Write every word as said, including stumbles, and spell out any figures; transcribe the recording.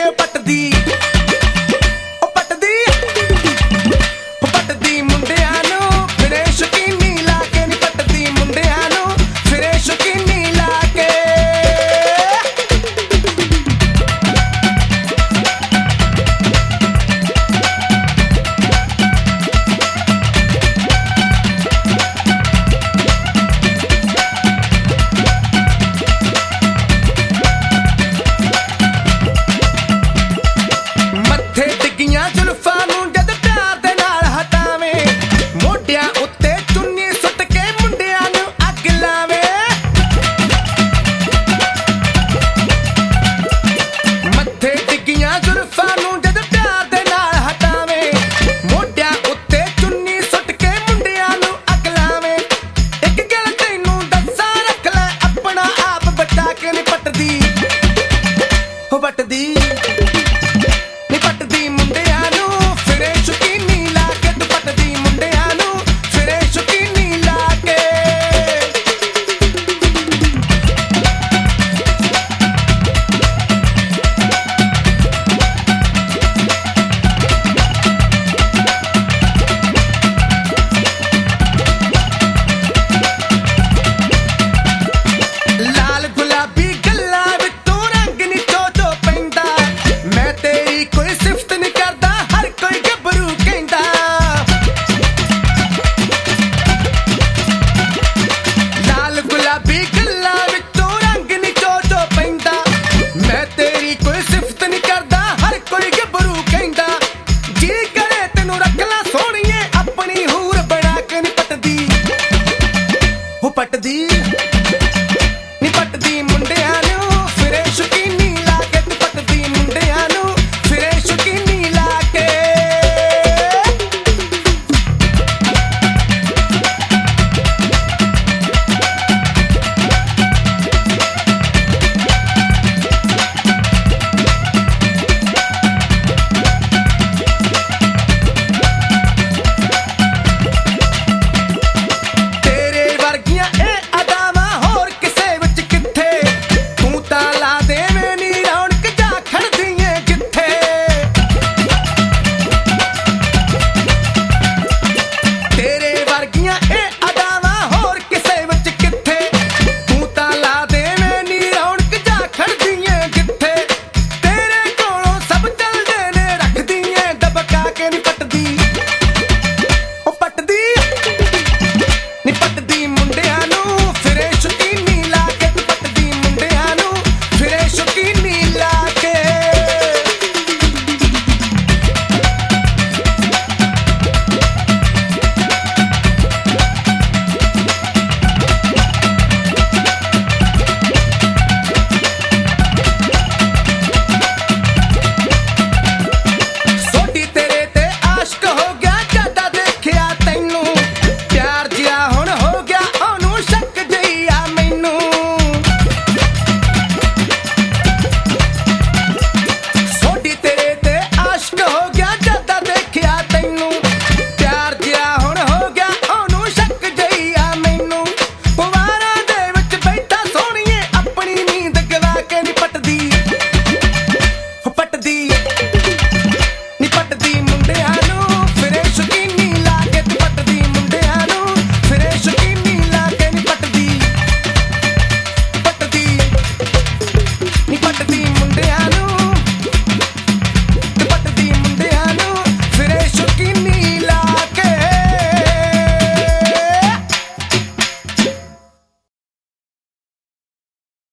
ਕੇ ਪੱਟਦੀ ਉਹ ਪੱਟਦੀ ਉਹ ਪੱਟਦੀ ਮੁੰਡਿਆਂ ਨੂੰ ਫਿਰੇ ਸ਼ਕੀਨੀ ਲਾ ਕੇ ਨੀ ਪੱਟਦੀ ਮੁੰਡਿਆਂ ਨੂੰ ਫਿਰੇ ਸ਼ਕੀਨੀ ਲਾ ਕੇ ਜ਼ੁਲਫਾਂ ਨੂੰ ਜਦ ਪਿਆਰ ਦੇ ਨਾਲ ਹਟਾਵੇ ਮੋਢਿਆਂ ਉੱਤੇ ਚੁੰਨੀ ਸੁੱਟ ਕੇ ਮੁੰਡਿਆਂ ਨੂੰ ਅੱਗ ਲਾਵੇ ਮੱਥੇ ਡਿੱਗੀਆਂ ਜ਼ੁਲਫਾਂ ਨੂੰ ਜਦ ਪਿਆਰ ਦੇ ਨਾਲ ਹਟਾਵੇ ਮੋਢਿਆਂ ਉੱਤੇ ਚੁੰਨੀ ਸੁੱਟ ਕੇ ਮੁੰਡਿਆਂ ਨੂੰ ਅੱਗ ਲਾਵੇ ਇੱਕ ਗੱਲ ਤੈਨੂੰ ਦੱਸਾਂ ਰੱਖ ਲੈ ਆਪਣਾ ਆਪ ਬਚਾ ਕੇ ਨੀ ਪੱਟਦੀ ਹੋ ਵੱਟਦੀ